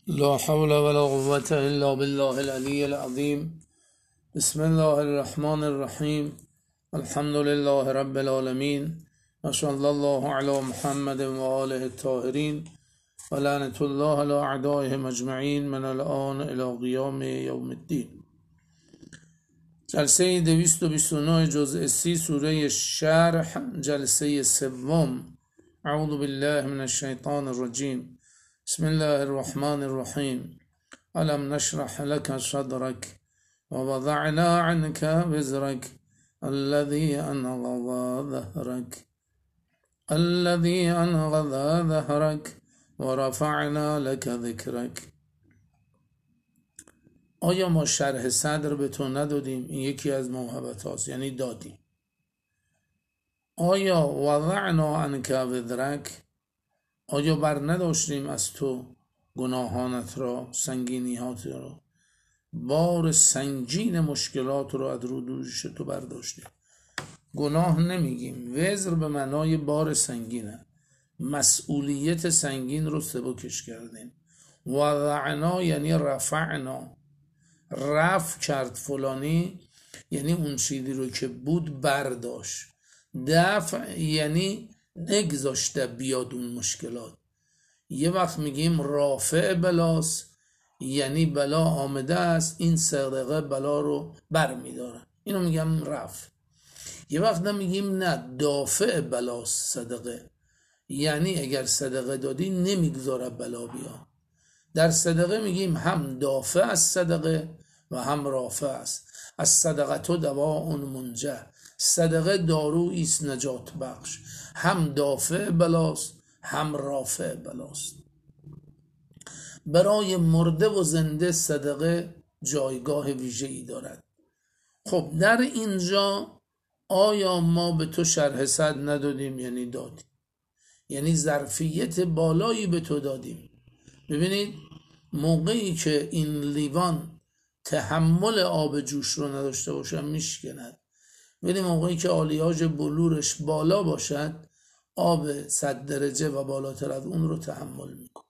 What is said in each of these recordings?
لا حول ولا قوة إلا بالله العلي العظيم. بسم الله الرحمن الرحيم. الحمد لله رب العالمين، وصلى الله على محمد وآله الطاهرين، ولعنة الله على أعدائهم أجمعين من الآن إلى قیام یوم الدین. جلسه 229 جزء 30 سوره شرح، جلسه سوم. اعوذ بالله من الشیطان الرجیم. بسم الله الرحمن الرحیم. الم نشرح لك صدرك ووضعنا عنك وزرك الذي أنقض ظهرك ورفعنا لك ذكرك. آیا ما شرح صدر به تو ندادیم؟ این یکی از موهبت هاست، یعنی دادیم. آیا وضعنا عنک وزرک، آیا بر نداشتیم از تو گناهانت را، سنگینیات را، بار سنگین مشکلات رو از رو دوش تو برداشتیم. گناه نمیگیم، وزر به معنای بار سنگینه، مسئولیت سنگین رو سبکش کردیم. وضعنا یعنی رفعنا، رفع کرد فلانی، یعنی اون چیزی رو که بود برداشت. دفع یعنی نگذاشته بیاد اون مشکلات. یه وقت میگیم رافع بلاس، یعنی بلا آمده است، این صدقه بلا رو بر میداره، اینو میگم رفع. یه وقت نمیگیم نه، دافع بلاس صدقه، یعنی اگر صدقه دادی نمیگذاره بلا بیا. در صدقه میگیم هم دافع از صدقه و هم رافع است. از صدقه تو دواء منجه، صدقه دارویی است نجات بخش، هم دافع بلاست هم رافع بلاست. برای مرده و زنده صدقه جایگاه ویژه‌ای دارد. خب در اینجا آیا ما به تو شرح صدر ندادیم؟ یعنی دادیم، یعنی ظرفیت بالایی به تو دادیم. ببینید موقعی که این لیوان تحمل آب جوش رو نداشته باشه میشکند، ولی موقعی که آلیاژ بلورش بالا باشد آب 100 درجه و بالاتر از اون رو تحمل میکنه.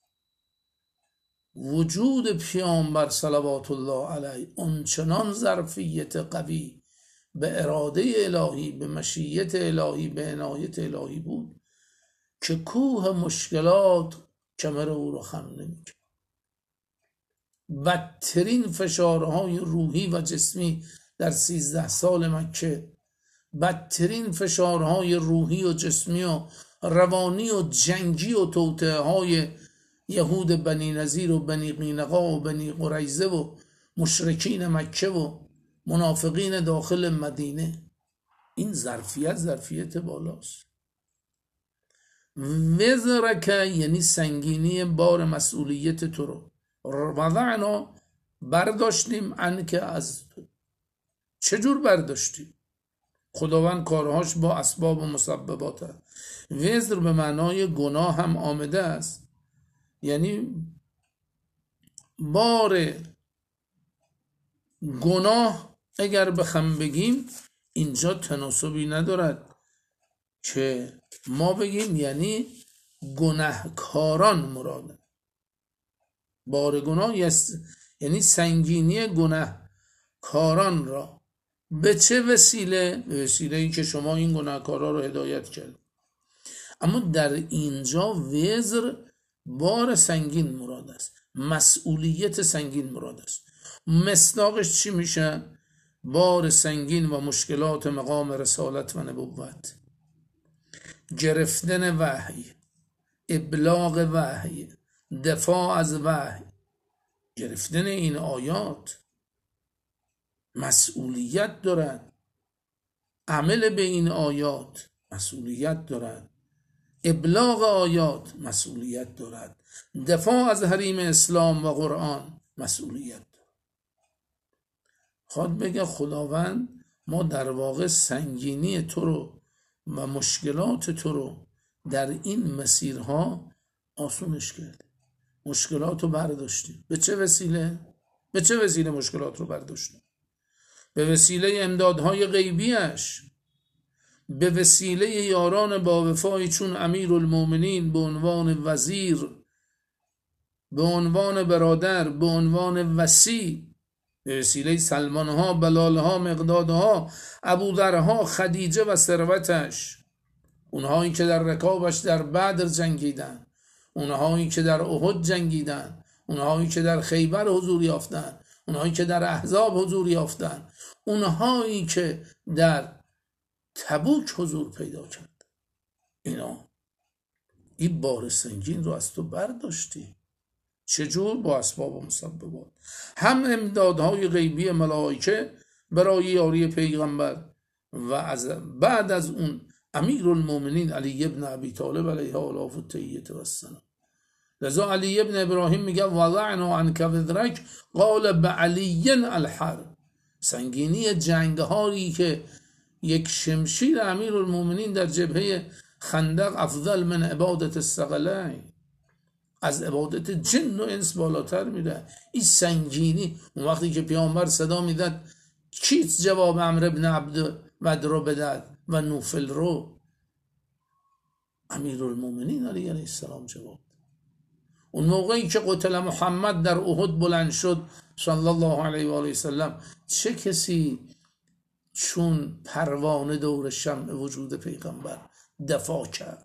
وجود پیامبر صلوات الله علیه اونچنان ظرفیت قوی به اراده الهی، به مشیت الهی، به عنایت الهی بود که کوه مشکلات کمر او رو خم نمیکرد. بدترین فشارهای روحی و جسمی در 13 سال مکه، بدترین فشارهای روحی و جسمی و روانی و جنگی و توطئه های یهود بنی نظیر و بنی قینقاع و بنی قریظه و مشرکین مکه و منافقین داخل مدینه، این ظرفیت بالاست. وزرک یعنی سنگینی بار مسئولیت تو رو، وضعنا برداشتیم عنک از تو. چجور برداشتیم؟ خداوند کارهاش با اسباب و مسببات هست. وزر به معنای گناه هم آمده است، یعنی بار گناه اگر بخوام بگیم اینجا تناسبی ندارد که ما بگیم یعنی گناهکاران مراده. بار گناه یعنی سنگینی گناهکاران را. به چه وسیله؟ به وسیله‌ای که شما این گناهکارا رو هدایت کرد. اما در اینجا وزر بار سنگین مراد است، مسئولیت سنگین مراد است. مصداقش چی میشه؟ بار سنگین و مشکلات مقام رسالت و نبوت، گرفتن وحی، ابلاغ وحی، دفاع از وحی. گرفتن این آیات مسئولیت دارد، عمل به این آیات مسئولیت دارد، ابلاغ آیات مسئولیت دارد، دفاع از حریم اسلام و قرآن مسئولیت دارد. خواهد بگه خداوند ما در واقع سنگینی تو رو و مشکلات تو رو در این مسیرها آسونش کرد. مشکلات رو برداشتیم. به چه وسیله؟ به چه وسیله مشکلات رو برداشتیم؟ به وسیله امدادهای غیبیش، به وسیله یاران با وفایی چون امیرالمومنین به عنوان وزیر به عنوان برادر، به عنوان وصی، به وسیله سلمانها، بلالها، مقدادها، ابوذرها، خدیجه و ثروتش، اونهایی که در رکابش در بدر جنگیدن، اونهایی که در احد جنگیدن، اونهایی که در خیبر حضور یافتن، اونهایی که در احزاب حضور یافتن، اونهایی که در تبوک حضور پیدا کرد. این بار سنگین رو از تو برداشتی. چجور؟ با اسباب و مسببات. هم امدادهای غیبی ملائکه برای یاری پیغمبر و بعد از اون امیرالمومنین علی ابن ابی طالب علیه آلاف التحیة و السلام. لذا علی ابن ابراهیم میگه وضعنا عنک وزرک قال بعلی الحرب. سنگینی جنگهایی که یک شمشیر امیرالمومنین در جبهه خندق افضل من عبادت الثقلین، از عبادت جن و انس بالاتر میره. این سنگینی. اون وقتی که پیامبر صدا میداد کیت جواب عمرو ابن عبد ود رو بداد و نوفل رو، امیرالمومنین علیه السلام جواب. اون موقعی که قتل محمد در احد بلند شد صلی الله علیه و آله و سلم، چه کسی چون پروانه دور شمع وجود پیغمبر دفاع کرد؟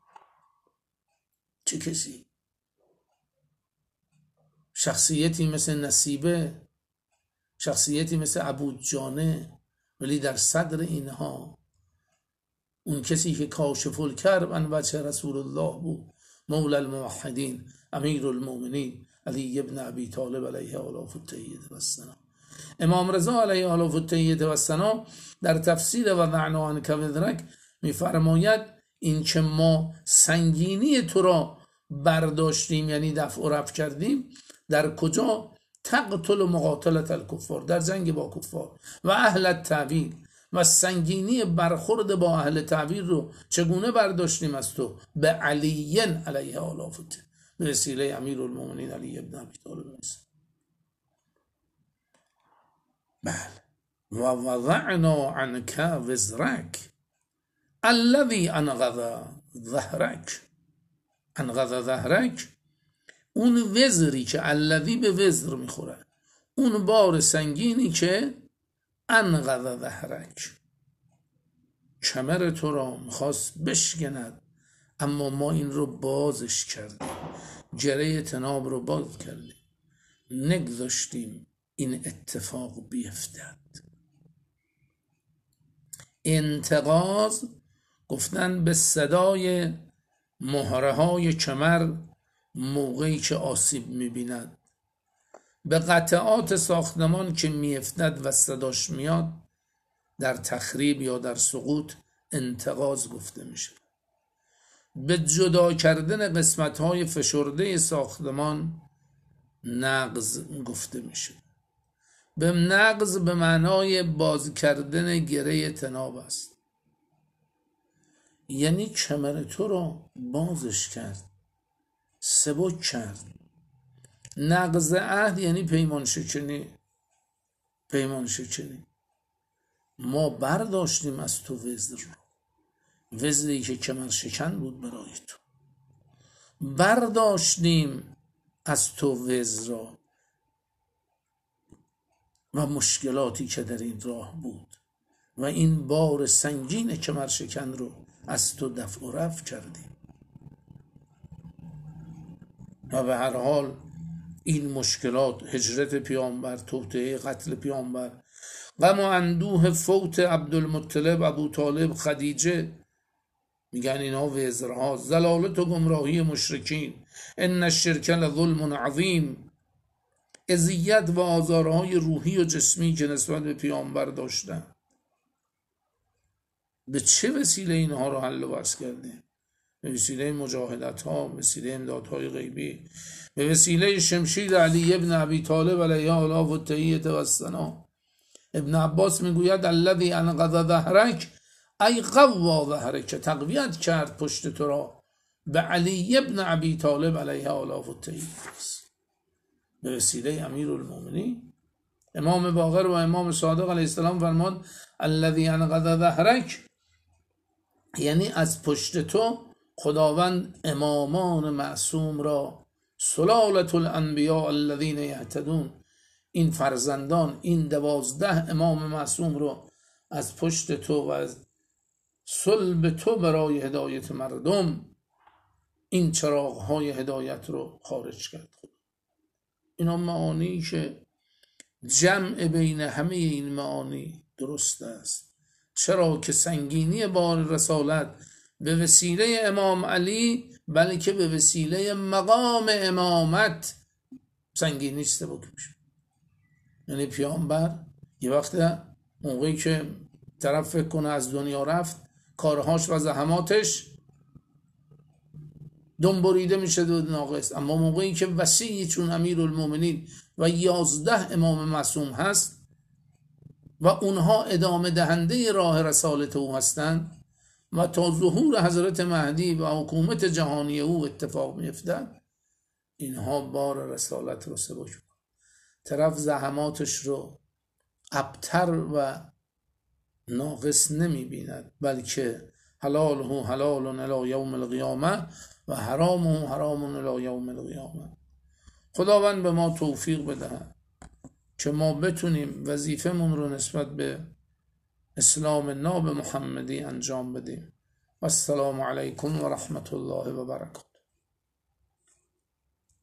چه کسی؟ شخصیتی مثل نصیبه، شخصیتی مثل ابو جانه، ولی در صدر اینها اون کسی که کاشف الکرب عن وجه رسول الله بود، مولا الموحدین امیرالمومنین علی ابن ابی طالب علیه آلاف التحیة و السلام. امام رضا علیه آلاف التحیة و السلام در تفسیر وضعنا عنک وزرک میفرماید این که ما سنگینی تو را برداشتیم، یعنی دفع و رفع کردیم، در کجا؟ تقتل مقاتلت الکفار، در جنگ با کفار، و اهل التعویل، و سنگینی برخورد با اهل تعویل رو چگونه برداشتیم از تو؟ به علی علیه آلاف التحیة، به وسیله امیرالمومنین علی ابن ابی طالب. بله. و وضعنا عنک وزرک الذی انقض ظهرک. انقض ظهرک، اون وزری که الذی به وزر میخوره، اون بار سنگینی که انقض ظهرک، کمر تو را میخواست بشکند، اما ما این رو بازش کردیم، جره تناب رو باز کردیم، نگذاشتیم این اتفاق بیفتد. انتقاض گفتن به صدای مهره های کمر موقعی که آسیب میبیند، به قطعات ساختمان که میافتد و صداش میاد، در تخریب یا در سقوط انتقاض گفته میشه. به جدا کردن قسمت های فشرده ساختمان نقض گفته میشه. به نقض به معنای باز کردن گره تناب است، یعنی کمر تو رو بازش کرد، سبک کرد. نقض عهد یعنی پیمان شکنی. پیمان شکنی. ما برداشتیم از تو وزر رو، وزری که کمر شکن بود برای تو، برداشتیم از تو وزر رو و مشکلاتی که در این راه بود و این بار سنگین کمر شکن رو از تو دفع و رفع کردیم. و به هر حال این مشکلات، هجرت پیامبر، توطئه قتل پیامبر، غم و اندوه فوت عبدالمطلب، ابو طالب، خدیجه، میگن اینا وزرها، ضلالت و گمراهی مشرکین، ان الشرک لظلم عظیم، اذیت و آزارهای روحی و جسمی که نسبت به پیامبر داشتن. به چه وسیله اینها رو حل و بس کردیم؟ به وسیله مجاهدت ها، به وسیله امدادهای غیبی، به وسیله شمشیر علی ابن ابی طالب علیه آلاف التحیة و السلام. ابن عباس میگوید الذی انقض ظهرک ای قوا ظهرک، تقویت کرد پشت تو را، به علی ابن ابی طالب علیه آلاف التحیة، به وسیله امیرالمومنین. امام باقر و امام صادق علیه السلام فرمان الذی انقض ظهرک، یعنی از پشت تو خداوند امامان معصوم را سلالة الانبیاء الذین یهتدون، این فرزندان، این 12 امام معصوم رو از پشت تو و از صلب تو برای هدایت مردم این چراغ‌های هدایت رو خارج کرد. اینا معانی که جمع بین همه این معانی درست است. چرا که سنگینی بار رسالت به وسیله امام علی، بلکه به وسیله مقام امامت سنگینی است بکنش. یعنی پیامبر یه وقت موقعی که طرف فکر کنه از دنیا رفت، کارهاش و زحماتش دنبریده میشه و ناقص، اما موقعی که وسیعی چون امیرالمومنین و 11 امام معصوم هست و اونها ادامه دهنده راه رسالت او هستند و تا ظهور حضرت مهدی و حکومت جهانی او اتفاق میفتد، اینها بار رسالت رو سبک کنند. طرف زحماتش رو ابتر و ناقص نمی بیند، بلکه حلاله حلال الی یوم القیامه و حرامه حرام الی یوم القیامه. خداوند به ما توفیق بدهد که ما بتونیم وظیفمون رو نسبت به اسلام ناب محمدی انجام بدیم. و السلام علیکم و رحمت الله و برکاته.